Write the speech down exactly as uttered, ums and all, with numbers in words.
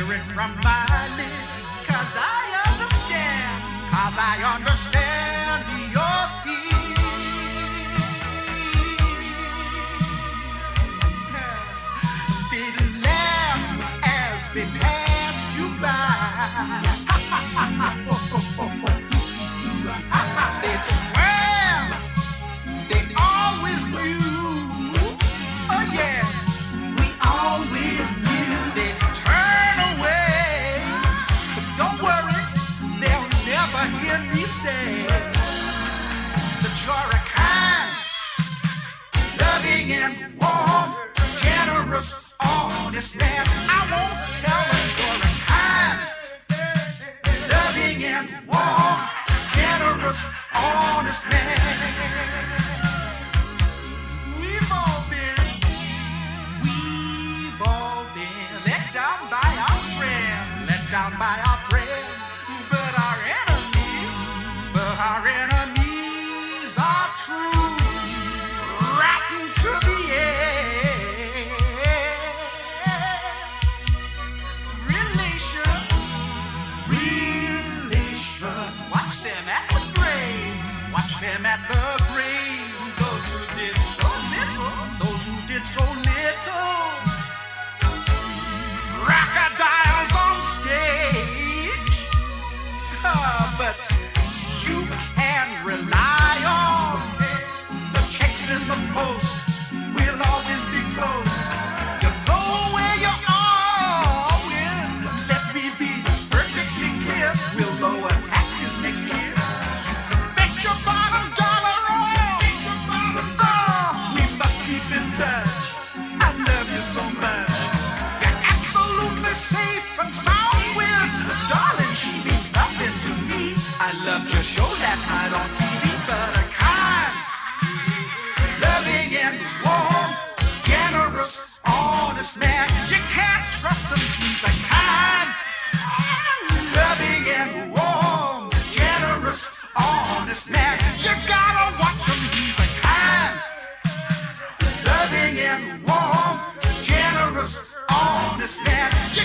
hear it from my lips. Cause I understand. Cause I understand your feelings. They laugh as they pass you by. They swear they always knew. Oh yes, we always knew. They turn away, but don't worry, they'll never hear me say that you're a kind, loving and warm, generous, honest man. I won't tell them you're a kind, loving and warm, generous, honest man. We've all been, we've all been let down by our friends, let down by our friends, but our enemies, but our enemies are true, rotten to the end. Relations, relations, watch them at the grave, watch them at the grave. Those who did so little, those who did so little. Crocodiles on stage, ah, but you can rely on the checks in the post. We'll always be close. You know where you are. Well, let me be perfectly clear. We'll lower taxes next year. Bet your bottom dollar on. Oh, we must keep in touch. I love you so much. You're absolutely safe and sound with darling. She means nothing to me. I loved your show last night on T V, but a kind, loving and warm, generous, honest man. You can't trust him. He's a kind, loving and warm, generous, honest man. You gotta watch him. He's a kind, loving and warm, generous, honest man.